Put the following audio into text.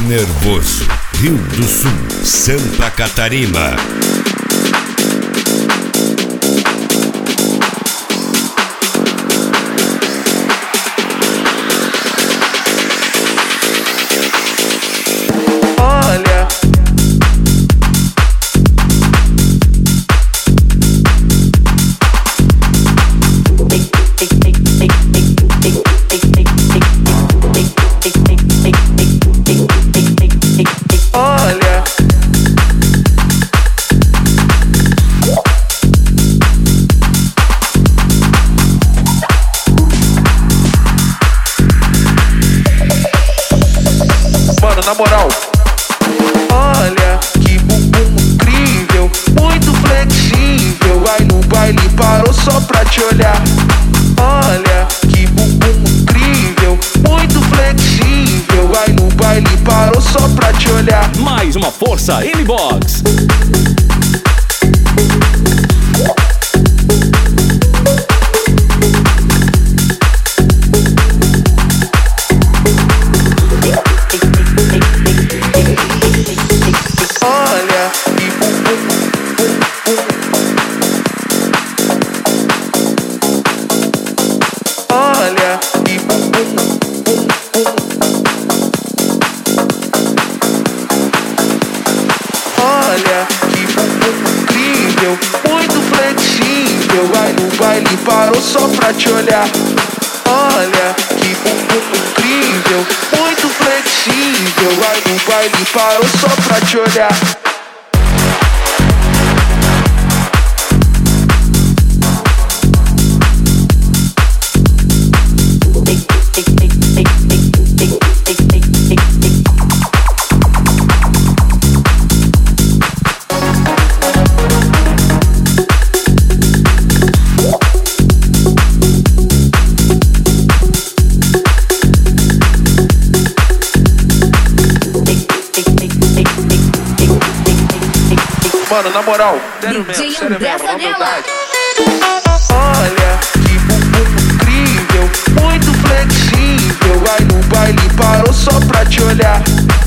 Nervoso, Rio do Sul, Santa Catarina. Na moral, olha que bumbum incrível, muito flexível. Vai no baile, parou só pra te olhar. Olha que bumbum incrível, muito flexível. Vai no baile, parou só pra te olhar. Mais uma força N-Box. Muito flexível, vai no baile, parou só pra te olhar. Olha que bumbum incrível, muito flexível, vai no baile, parou só pra te olhar. Mano, na moral, sério mesmo, na verdade. Olha que bumbum incrível, muito flexível. Vai no baile, parou só pra te olhar.